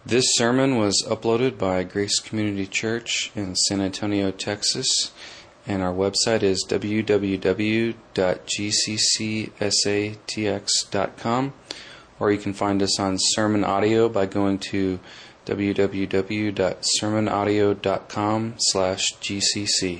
This sermon was uploaded by Grace Community Church in San Antonio, Texas, and our website is www.gccsatx.com, or you can find us on Sermon Audio by going to www.sermonaudio.com/GCC.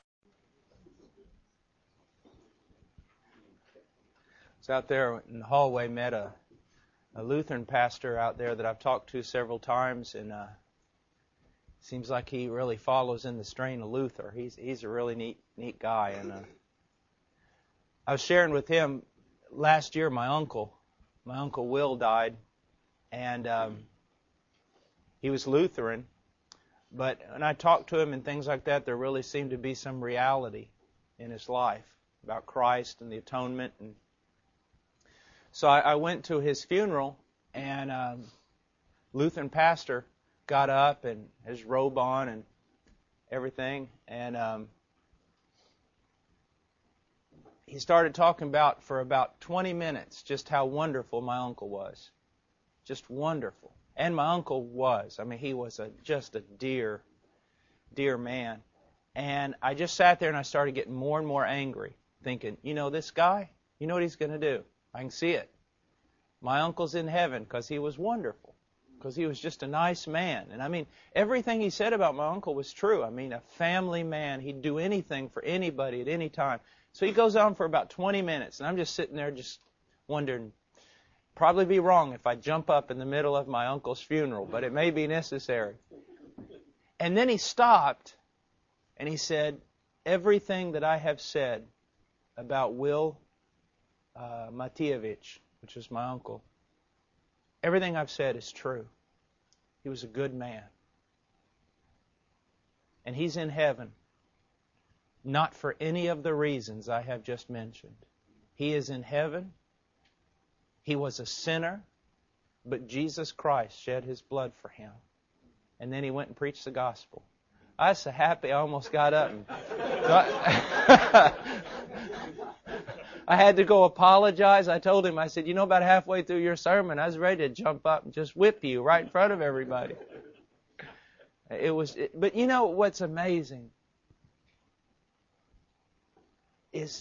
I was out there in the hallway, met a Lutheran pastor out there that I've talked to several times, and seems like he really follows in the strain of Luther. He's a really neat guy, and I was sharing with him last year. My uncle Will died, and he was Lutheran, but when I talked to him and things like that, there really seemed to be some reality in his life about Christ and the atonement. And so I went to his funeral, and Lutheran pastor got up and his robe on and everything, and he started talking for about 20 minutes just how wonderful my uncle was. Just wonderful. And my uncle was. I mean, he was just a dear, dear man. And I just sat there and I started getting more and more angry, thinking, this guy, you know what he's going to do? I can see it. My uncle's in heaven because he was wonderful, because he was just a nice man. And I mean, everything he said about my uncle was true. I mean, a family man. He'd do anything for anybody at any time. So he goes on for about 20 minutes, and I'm just sitting there just wondering, probably be wrong if I jump up in the middle of my uncle's funeral, but it may be necessary. And then he stopped, and he said, everything that I have said about Will Matijevich, which is my uncle, everything I've said is true. He was a good man. And he's in heaven, not for any of the reasons I have just mentioned. He is in heaven. He was a sinner, but Jesus Christ shed His blood for him. And then he went and preached the gospel. I was so happy I almost got up. I had to go apologize. I told him, I said, about halfway through your sermon, I was ready to jump up and just whip you right in front of everybody. But what's amazing is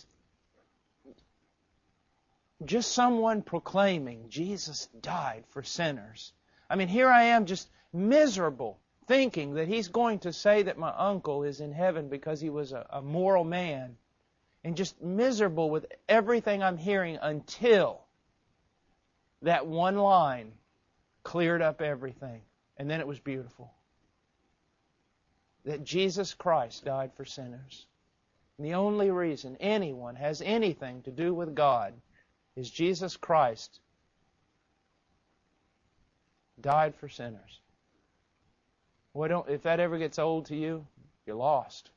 just someone proclaiming Jesus died for sinners. I mean, here I am just miserable, thinking that he's going to say that my uncle is in heaven because he was a moral man, and just miserable with everything I'm hearing until that one line cleared up everything. And then it was beautiful. That Jesus Christ died for sinners. And the only reason anyone has anything to do with God is Jesus Christ died for sinners. Well, if that ever gets old to you, you're lost.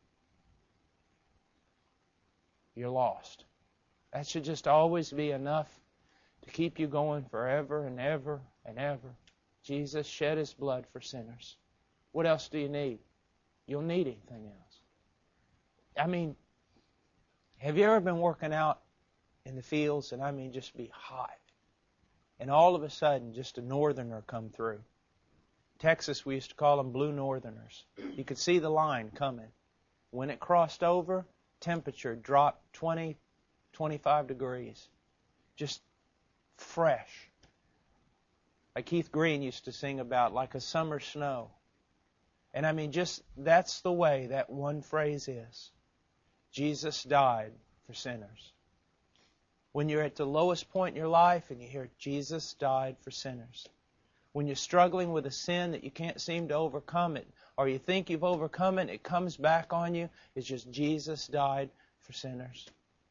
You're lost. That should just always be enough to keep you going forever and ever and ever. Jesus shed His blood for sinners. What else do you need? You'll need anything else. I mean, have you ever been working out in the fields, and I mean just be hot, and all of a sudden just a northerner come through? Texas, we used to call them blue northerners. You could see the line coming. When it crossed over, temperature dropped 20, 25 degrees. Just fresh. Like Keith Green used to sing about, like a summer snow. And I mean, just that's the way that one phrase is. Jesus died for sinners. When you're at the lowest point in your life and you hear Jesus died for sinners. When you're struggling with a sin that you can't seem to overcome it, or you think you've overcome it, it comes back on you, it's just Jesus died for sinners.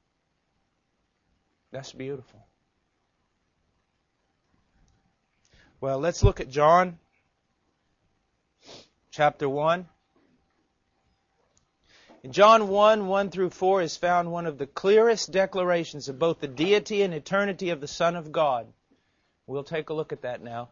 That's beautiful. Well, let's look at John chapter 1. In John 1 through 4 is found one of the clearest declarations of both the deity and eternity of the Son of God. We'll take a look at that now.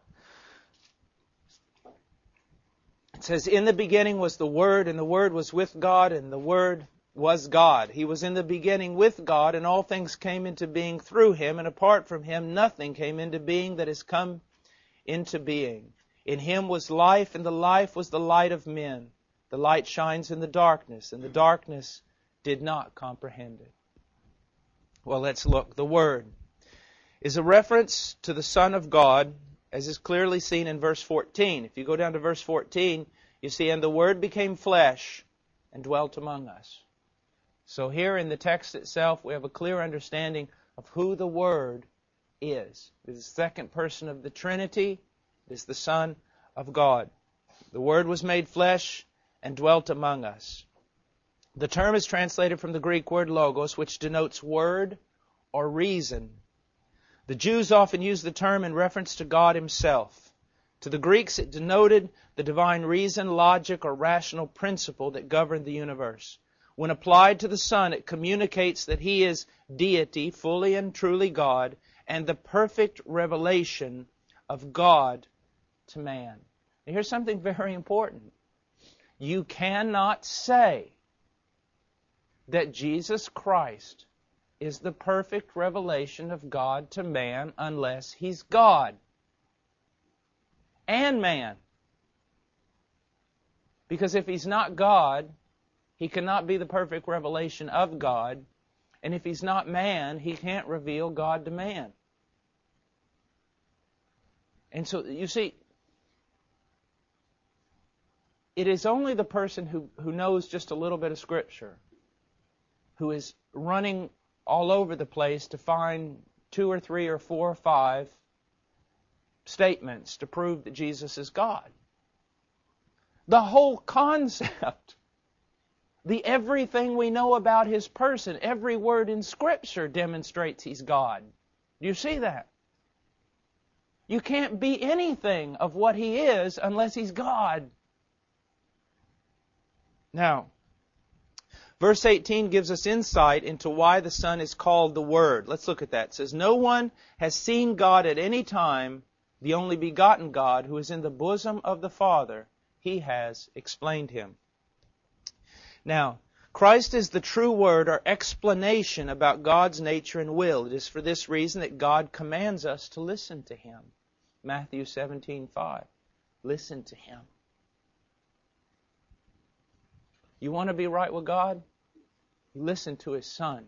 It says, in the beginning was the Word, and the Word was with God, and the Word was God. He was in the beginning with God, and all things came into being through Him, and apart from Him nothing came into being that has come into being. In Him was life, and the life was the light of men. The light shines in the darkness, and the darkness did not comprehend it. Well, let's look. The Word is a reference to the Son of God, as is clearly seen in verse 14. If you go down to verse 14, you see, and the Word became flesh and dwelt among us. So here in the text itself, we have a clear understanding of who the Word is. It is the second person of the Trinity. It is the Son of God. The Word was made flesh and dwelt among us. The term is translated from the Greek word logos, which denotes word or reason. The Jews often use the term in reference to God Himself. To the Greeks, it denoted the divine reason, logic, or rational principle that governed the universe. When applied to the Son, it communicates that He is deity, fully and truly God, and the perfect revelation of God to man. Now, here's something very important. You cannot say that Jesus Christ is the perfect revelation of God to man unless He's God and man. Because if He's not God, He cannot be the perfect revelation of God. And if He's not man, He can't reveal God to man. And so, you see, it is only the person who knows just a little bit of Scripture, who is running all over the place to find 2 or 3 or 4 or 5 statements to prove that Jesus is God. The whole concept, the everything we know about His person, every word in Scripture demonstrates He's God. Do you see that? You can't be anything of what He is unless He's God. Now, verse 18 gives us insight into why the Son is called the Word. Let's look at that. It says, no one has seen God at any time, the only begotten God, who is in the bosom of the Father. He has explained Him. Now, Christ is the true word or explanation about God's nature and will. It is for this reason that God commands us to listen to Him. Matthew 17:5. Listen to Him. You want to be right with God? You listen to His Son.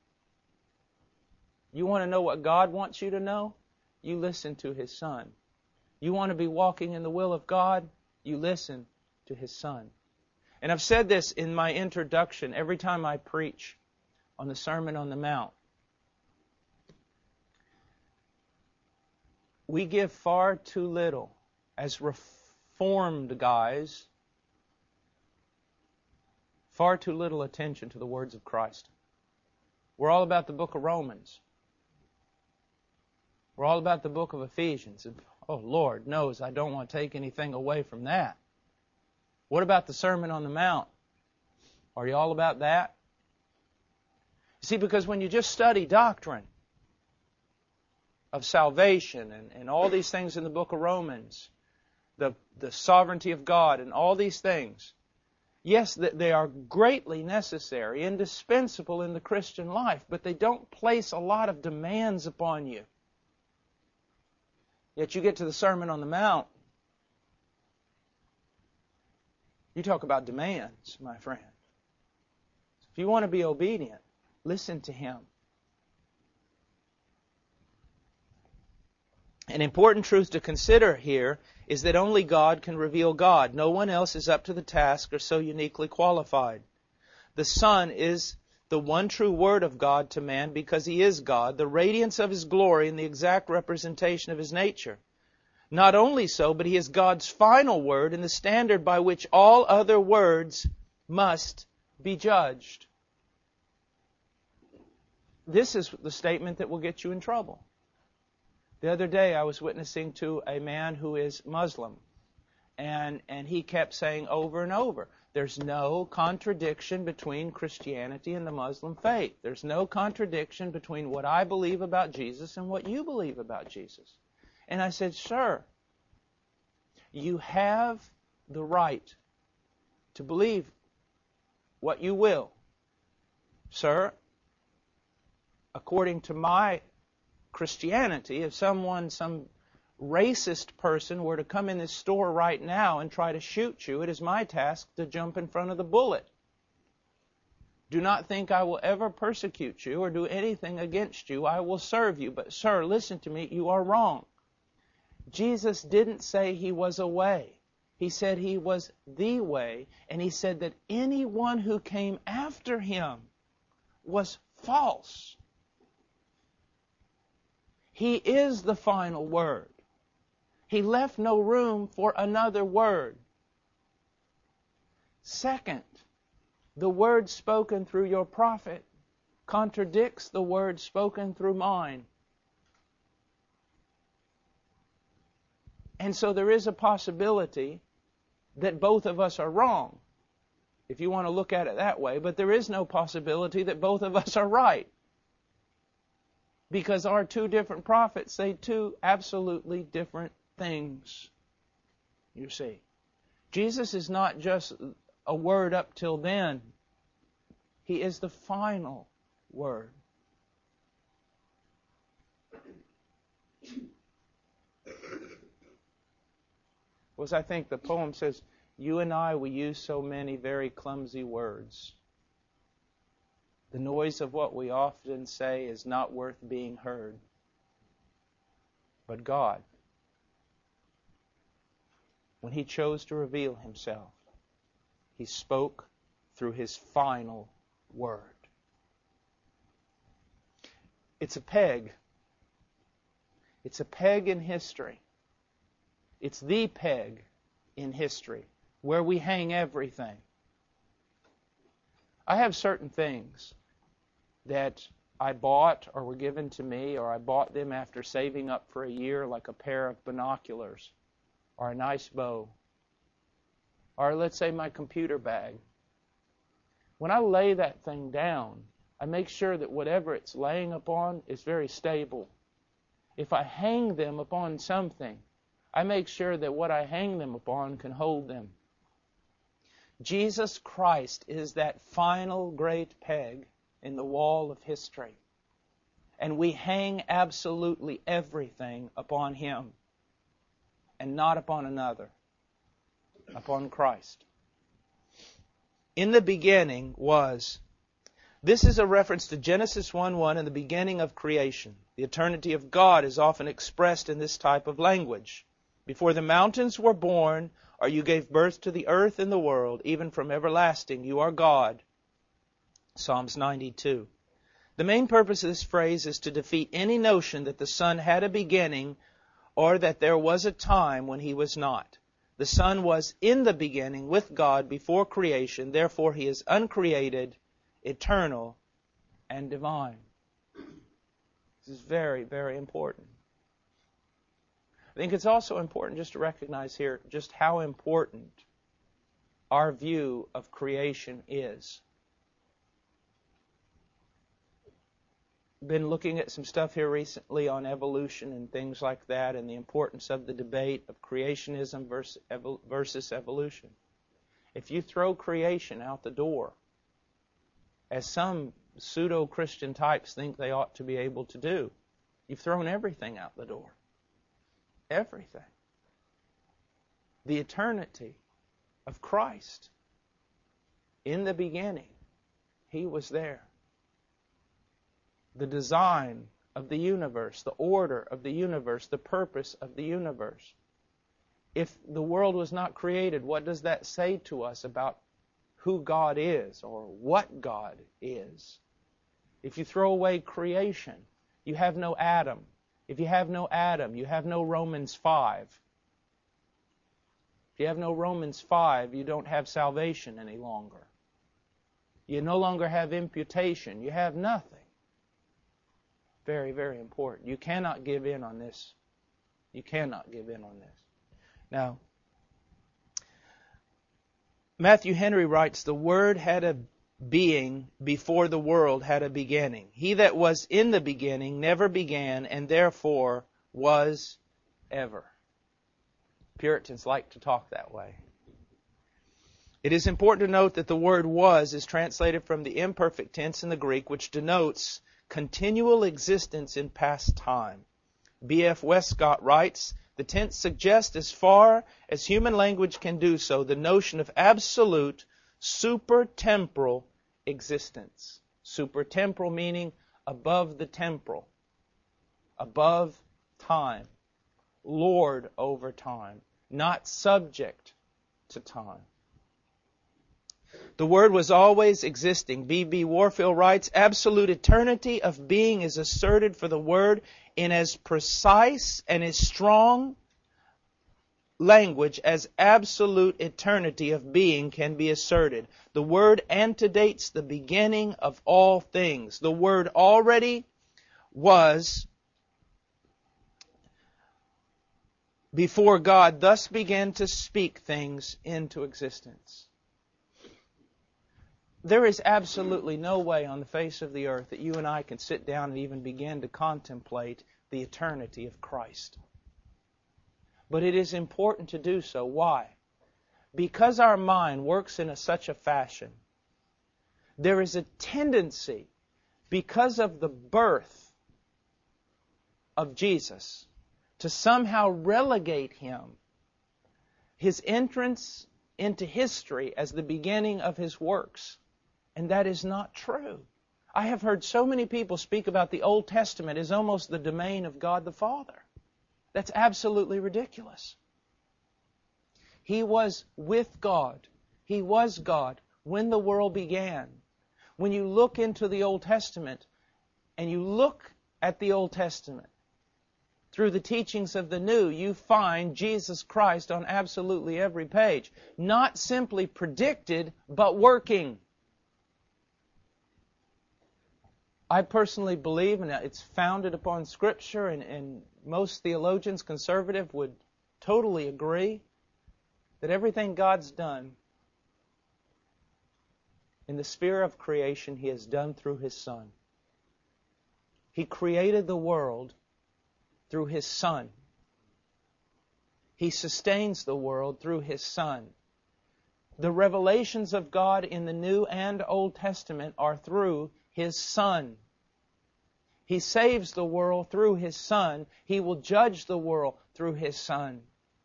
You want to know what God wants you to know? You listen to His Son. You want to be walking in the will of God? You listen to His Son. And I've said this in my introduction every time I preach on the Sermon on the Mount. We give far too little as Reformed guys, far too little attention to the words of Christ. We're all about the book of Romans. We're all about the book of Ephesians. And, oh, Lord knows I don't want to take anything away from that. What about the Sermon on the Mount? Are you all about that? See, because when you just study doctrine of salvation and all these things in the book of Romans, the sovereignty of God and all these things, yes, they are greatly necessary, indispensable in the Christian life, but they don't place a lot of demands upon you. Yet you get to the Sermon on the Mount, you talk about demands, my friend. If you want to be obedient, listen to Him. An important truth to consider here is that only God can reveal God. No one else is up to the task or so uniquely qualified. The Son is the one true Word of God to man because He is God, the radiance of His glory and the exact representation of His nature. Not only so, but He is God's final word and the standard by which all other words must be judged. This is the statement that will get you in trouble. The other day I was witnessing to a man who is Muslim, and he kept saying over and over, there's no contradiction between Christianity and the Muslim faith. There's no contradiction between what I believe about Jesus and what you believe about Jesus. And I said, sir, you have the right to believe what you will. Sir, according to my Christianity, if some racist person were to come in this store right now and try to shoot you, it is my task to jump in front of the bullet. Do not think I will ever persecute you or do anything against you. I will serve you. But, sir, listen to me. You are wrong. Jesus didn't say He was a way. He said He was the way. And He said that anyone who came after Him was false. He is the final word. He left no room for another word. Second, the word spoken through your prophet contradicts the word spoken through mine. And so there is a possibility that both of us are wrong, if you want to look at it that way, but there is no possibility that both of us are right. Because our two different prophets say two absolutely different things. You see, Jesus is not just a word up till then. He is the final word. As I think the poem says, you and I, we use so many very clumsy words. The noise of what we often say is not worth being heard. But God, when He chose to reveal Himself, He spoke through His final word. It's a peg. It's a peg in history. It's the peg in history where we hang everything. I have certain things that I bought or were given to me, or I bought them after saving up for a year, like a pair of binoculars or a nice bow. Or let's say my computer bag. When I lay that thing down, I make sure that whatever it's laying upon is very stable. If I hang them upon something, I make sure that what I hang them upon can hold them. Jesus Christ is that final great peg in the wall of history. And we hang absolutely everything upon Him and not upon another, upon Christ. In the beginning was. This is a reference to Genesis 1:1 and the beginning of creation. The eternity of God is often expressed in this type of language. Before the mountains were born, or you gave birth to the earth and the world, even from everlasting, you are God. Psalms 92. The main purpose of this phrase is to defeat any notion that the Son had a beginning or that there was a time when He was not. The Son was in the beginning with God before creation, therefore He is uncreated, eternal, and divine. This is very, very important. I think it's also important just to recognize here just how important our view of creation is. Been looking at some stuff here recently on evolution and things like that, and the importance of the debate of creationism versus evolution. If you throw creation out the door, as some pseudo-Christian types think they ought to be able to do, you've thrown everything out the door. Everything. The eternity of Christ. In the beginning, He was there. The design of the universe, the order of the universe, the purpose of the universe. If the world was not created, what does that say to us about who God is or what God is? If you throw away creation, you have no Adam. If you have no Adam, you have no Romans 5. If you have no Romans 5, you don't have salvation any longer. You no longer have imputation. You have nothing. Very, very important. You cannot give in on this. You cannot give in on this. Now, Matthew Henry writes, the Word had a being before the world had a beginning. He that was in the beginning never began, and therefore was ever. Puritans like to talk that way. It is important to note that the word was is translated from the imperfect tense in the Greek, which denotes continual existence in past time. B.F. Westcott writes, The tense suggests, as far as human language can do so, the notion of absolute supertemporal existence. Supertemporal meaning above the temporal, above time, Lord over time, not subject to time. The Word was always existing. B.B. Warfield writes, absolute eternity of being is asserted for the Word in as precise and as strong language as absolute eternity of being can be asserted. The Word antedates the beginning of all things. The Word already was before God thus began to speak things into existence. There is absolutely no way on the face of the earth that you and I can sit down and even begin to contemplate the eternity of Christ. But it is important to do so. Why? Because our mind works in such a fashion, there is a tendency, because of the birth of Jesus, to somehow relegate Him, His entrance into history, as the beginning of His works. And that is not true. I have heard so many people speak about the Old Testament as almost the domain of God the Father. That's absolutely ridiculous. He was with God. He was God when the world began. When you look into the Old Testament and you look at the Old Testament through the teachings of the New, you find Jesus Christ on absolutely every page. Not simply predicted, but working. I personally believe, and it's founded upon Scripture, and most theologians, conservative, would totally agree, that everything God's done in the sphere of creation, He has done through His Son. He created the world through His Son. He sustains the world through His Son. The revelations of God in the New and Old Testament are through His Son. He saves the world through His Son. He will judge the world through His Son.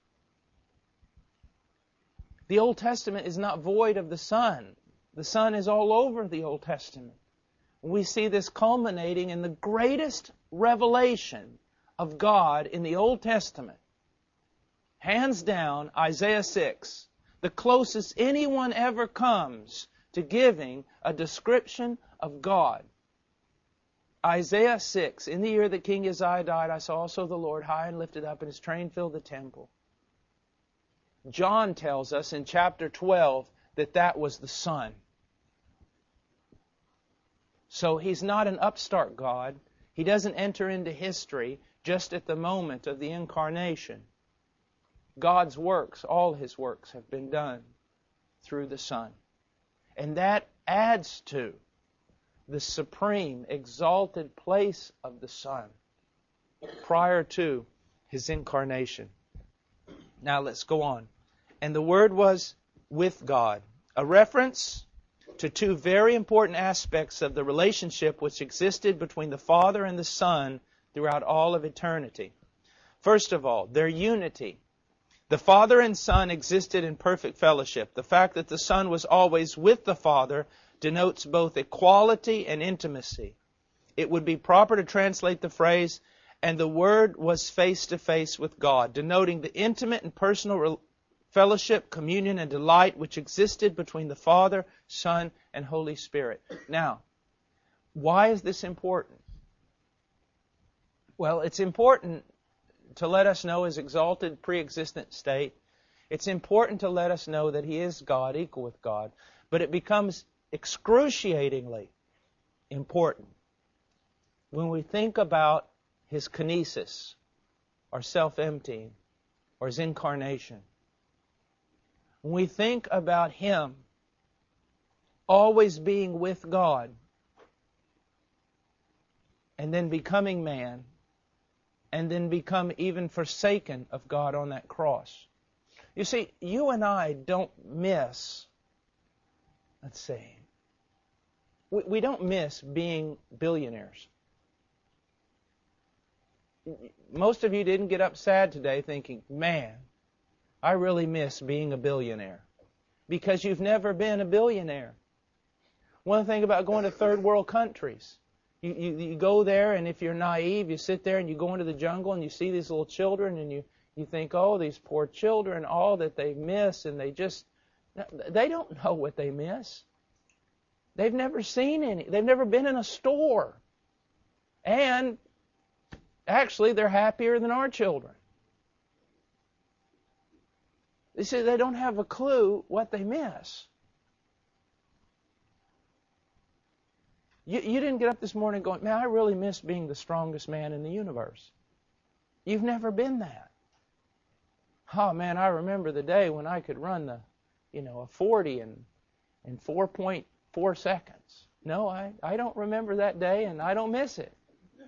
The Old Testament is not void of the Son. The Son is all over the Old Testament. We see this culminating in the greatest revelation of God in the Old Testament. Hands down, Isaiah 6, the closest anyone ever comes to giving a description of God. Isaiah 6, in the year that King Uzziah died, I saw also the Lord high and lifted up, and His train filled the temple. John tells us in chapter 12 that that was the Son. So He's not an upstart God. He doesn't enter into history just at the moment of the incarnation. God's works, all His works, have been done through the Son. And that adds to the supreme, exalted place of the Son prior to His incarnation. Now let's go on. And the Word was with God. A reference to two very important aspects of the relationship which existed between the Father and the Son throughout all of eternity. First of all, their unity. The Father and Son existed in perfect fellowship. The fact that the Son was always with the Father denotes both equality and intimacy. It would be proper to translate the phrase, and the Word was face to face with God, denoting the intimate and personal fellowship, communion, and delight which existed between the Father, Son, and Holy Spirit. Now, why is this important? Well, it's important to let us know His exalted pre-existent state. It's important to let us know that He is God, equal with God. But it becomes excruciatingly important when we think about His kinesis, or self-emptying, or His incarnation. When we think about Him always being with God and then becoming man and then become even forsaken of God on that cross. You see, you and I don't miss, we don't miss being billionaires. most of you didn't get up sad today thinking, man, I really miss being a billionaire. Because you've never been a billionaire. One thing about going to third world countries, you go there, and if you're naive, you sit there and you go into the jungle and you see these little children and you think, oh, these poor children, all that they miss, and they don't know what they miss. They've never seen any. They've never been in a store. And actually, they're happier than our children. They say they don't have a clue what they miss. You didn't get up this morning going, man, I really miss being the strongest man in the universe. You've never been that. Oh, man, I remember the day when I could run a 40 in 4.4 seconds. No, I don't remember that day, and I don't miss it.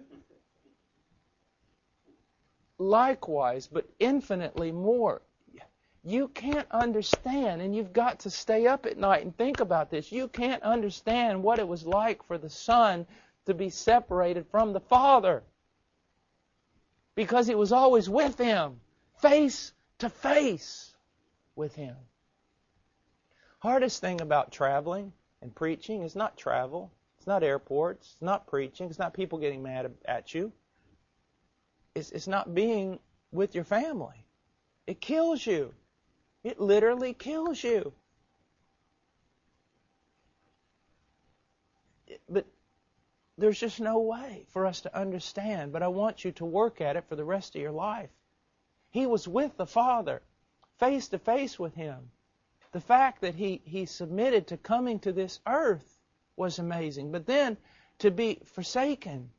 Likewise, but infinitely more. You can't understand, and you've got to stay up at night and think about this. You can't understand what it was like for the Son to be separated from the Father. Because He was always with Him, face to face with Him. Hardest thing about traveling and preaching is not travel. It's not airports. It's not preaching. It's not people getting mad at you. It's not being with your family. It kills you. It literally kills you. But there's just no way for us to understand. But I want you to work at it for the rest of your life. He was with the Father, face to face with Him. The fact that he submitted to coming to this earth was amazing. But then to be forsaken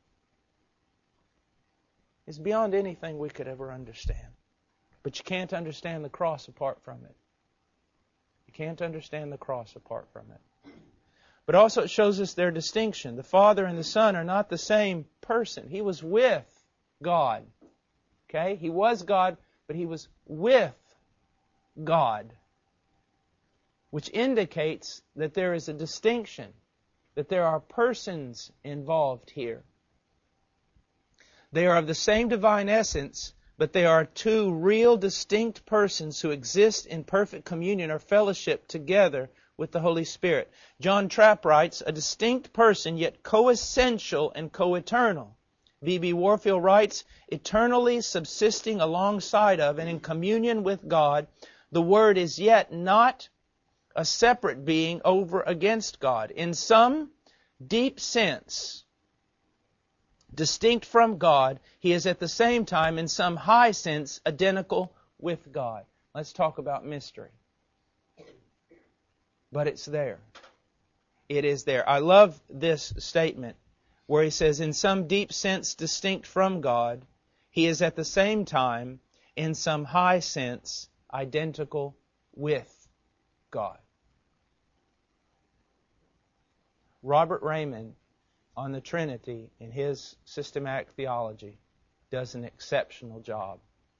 is beyond anything we could ever understand. But you can't understand the cross apart from it. You can't understand the cross apart from it. But also it shows us their distinction. The Father and the Son are not the same person. He was with God. Okay? He was God, but He was with God. Which indicates that there is a distinction, that there are persons involved here. They are of the same divine essence, but they are two real distinct persons who exist in perfect communion or fellowship together with the Holy Spirit. John Trapp writes, a distinct person yet co-essential and co-eternal. V.B. Warfield writes, eternally subsisting alongside of and in communion with God, the Word is yet not a separate being over against God. In some deep sense, distinct from God, He is at the same time, in some high sense, identical with God. Let's talk about mystery. But it's there. It is there. I love this statement where he says, in some deep sense distinct from God, He is at the same time, in some high sense, identical with God. Robert Raymond, on the Trinity, in his systematic theology, does an exceptional job.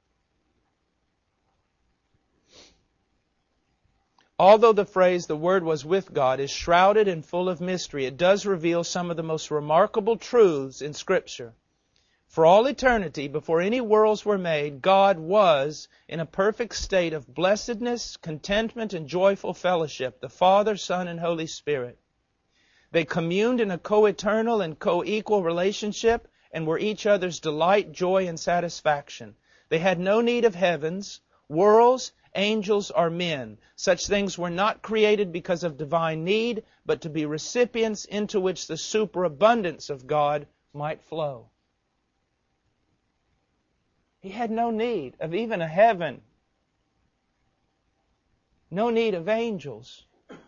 Although the phrase, the Word was with God, is shrouded and full of mystery, it does reveal some of the most remarkable truths in Scripture. For all eternity, before any worlds were made, God was in a perfect state of blessedness, contentment, and joyful fellowship, the Father, Son, and Holy Spirit. They communed in a co-eternal and co-equal relationship and were each other's delight, joy, and satisfaction. They had no need of heavens, worlds, angels, or men. Such things were not created because of divine need, but to be recipients into which the superabundance of God might flow. He had no need of even a heaven. No need of angels.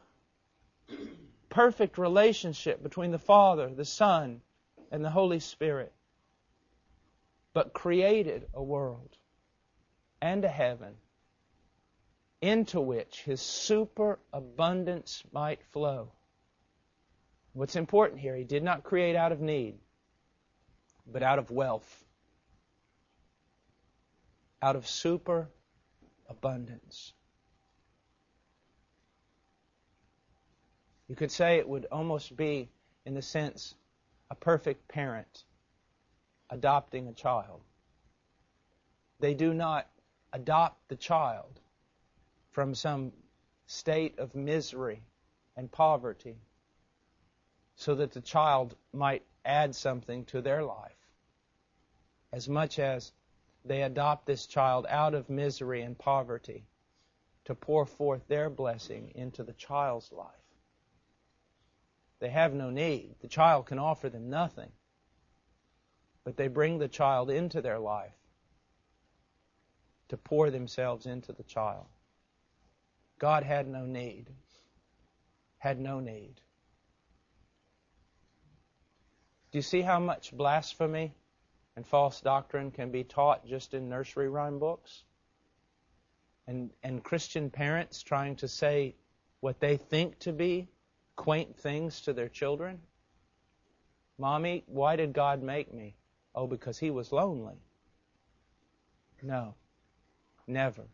Perfect relationship between the Father, the Son, and the Holy Spirit. But created a world and a heaven into which His superabundance might flow. What's important here, He did not create out of need, but out of wealth. Out of superabundance. You could say it would almost be, in the sense, a perfect parent adopting a child. They do not adopt the child from some state of misery and poverty so that the child might add something to their life, as much as they adopt this child out of misery and poverty to pour forth their blessing into the child's life. They have no need. The child can offer them nothing. But they bring the child into their life to pour themselves into the child. God had no need. Had no need. Do you see how much blasphemy and false doctrine can be taught just in nursery rhyme books? And Christian parents trying to say what they think to be quaint things to their children? Mommy, why did God make me? Oh, because He was lonely. No, never.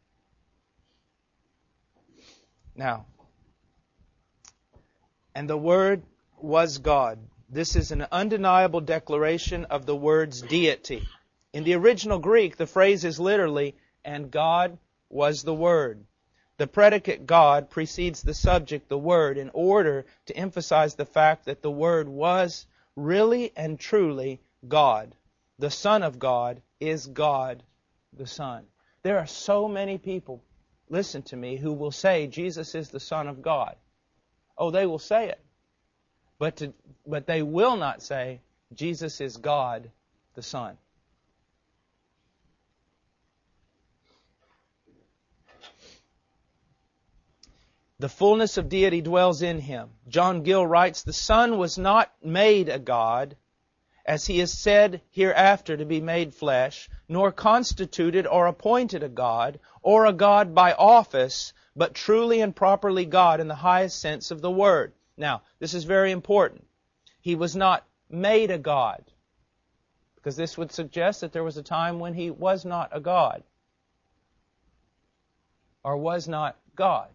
Now, and the Word was God. This is an undeniable declaration of the Word's deity. In the original Greek, the phrase is literally, and God was the Word. The predicate God precedes the subject, the Word, in order to emphasize the fact that the Word was really and truly God. The Son of God is God the Son. There are so many people, listen to me, who will say Jesus is the Son of God. Oh, they will say it. But they will not say Jesus is God the Son. The fullness of deity dwells in Him. John Gill writes, the Son was not made a God, as He is said hereafter to be made flesh, nor constituted or appointed a God, or a God by office, but truly and properly God in the highest sense of the word. Now, this is very important. He was not made a God, because this would suggest that there was a time when He was not a God, or was not God.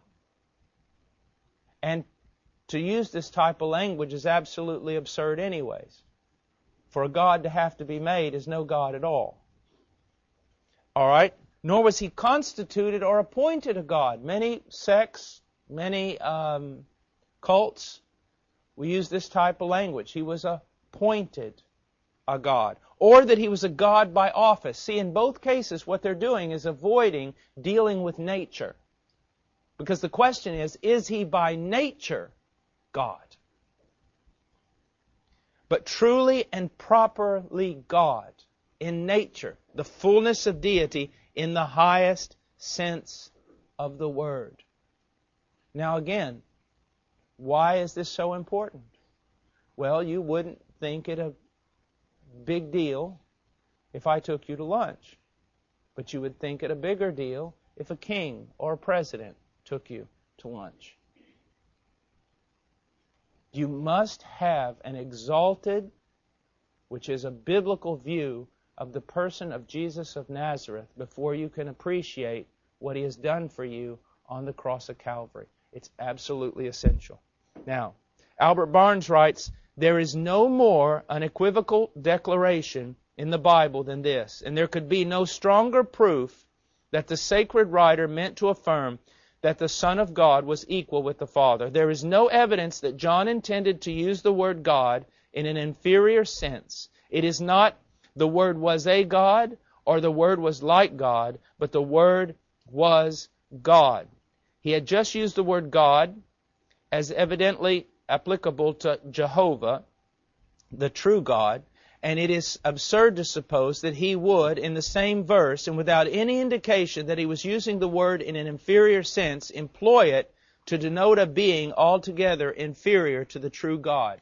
And to use this type of language is absolutely absurd anyways. For a God to have to be made is no God at all. All right? Nor was He constituted or appointed a God. Many sects, many cults, we use this type of language. He was appointed a God. Or that He was a God by office. See, in both cases, what they're doing is avoiding dealing with nature. Because the question is He by nature God? But truly and properly God in nature, the fullness of deity in the highest sense of the word. Now again, why is this so important? Well, you wouldn't think it a big deal if I took you to lunch. But you would think it a bigger deal if a king or a president took you to lunch. You must have an exalted, which is a biblical view of the person of Jesus of Nazareth before you can appreciate what He has done for you on the cross of Calvary. It's absolutely essential. Now, Albert Barnes writes, there is no more unequivocal declaration in the Bible than this, and there could be no stronger proof that the sacred writer meant to affirm that the Son of God was equal with the Father. There is no evidence that John intended to use the word God in an inferior sense. It is not the Word was a God or the Word was like God, but the Word was God. He had just used the word God as evidently applicable to Jehovah, the true God, and it is absurd to suppose that He would, in the same verse, and without any indication that He was using the word in an inferior sense, employ it to denote a being altogether inferior to the true God.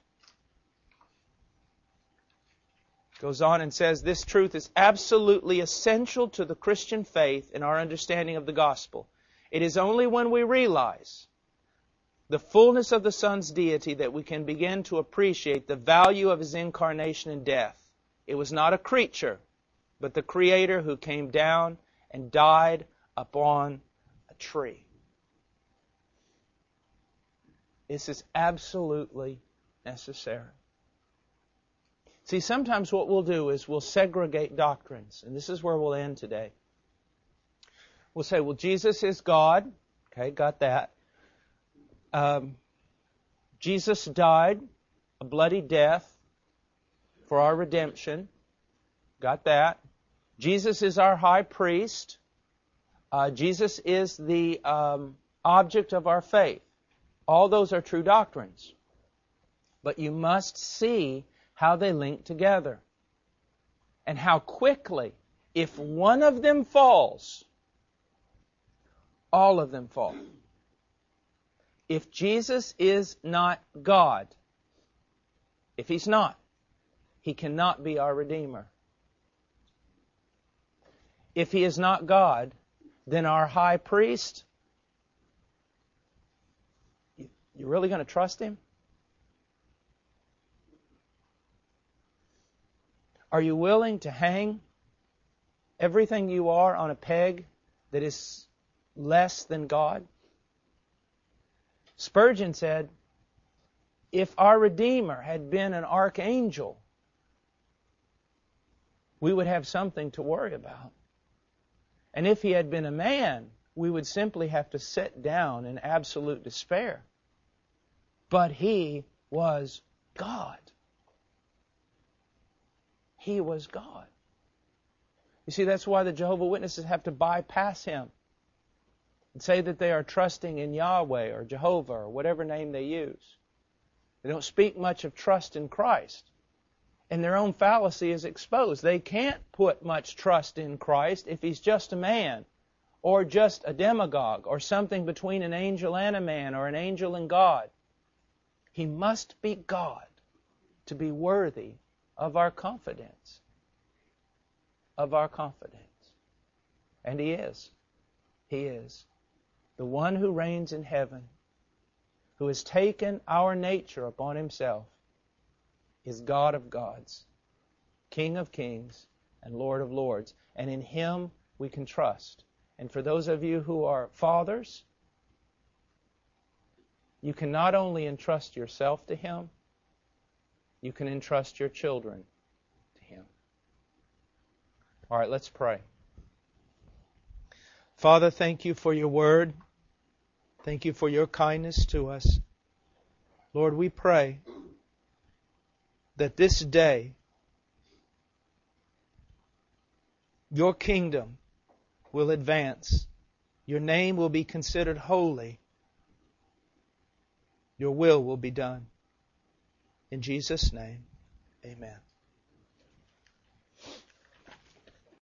Goes on and says, this truth is absolutely essential to the Christian faith and our understanding of the gospel. It is only when we realize the fullness of the Son's deity that we can begin to appreciate the value of His incarnation and death. It was not a creature, but the Creator who came down and died upon a tree. This is absolutely necessary. See, sometimes what we'll do is we'll segregate doctrines, and this is where we'll end today. We'll say, well, Jesus is God. Okay, got that. Jesus died a bloody death for our redemption. Got that. Jesus is our high priest. Jesus is the object of our faith. All those are true doctrines. But you must see how they link together. And how quickly, if one of them falls, all of them fall. If Jesus is not God, if He's not, He cannot be our Redeemer. If He is not God, then our high priest, you really going to trust Him? Are you willing to hang everything you are on a peg that is less than God? Spurgeon said, if our Redeemer had been an archangel, we would have something to worry about. And if He had been a man, we would simply have to sit down in absolute despair. But He was God. He was God. You see, that's why the Jehovah's Witnesses have to bypass Him and say that they are trusting in Yahweh or Jehovah or whatever name they use. They don't speak much of trust in Christ. And their own fallacy is exposed. They can't put much trust in Christ if He's just a man or just a demagogue or something between an angel and a man or an angel and God. He must be God to be worthy of our confidence. Of our confidence. And He is. He is. The one who reigns in heaven, who has taken our nature upon Himself, is God of gods, King of kings, and Lord of lords. And in Him we can trust. And for those of you who are fathers, you can not only entrust yourself to Him, you can entrust your children to Him. All right, let's pray. Father, thank You for Your word. Thank You for Your kindness to us. Lord, we pray that this day Your kingdom will advance. Your name will be considered holy. Your will be done. In Jesus' name, amen.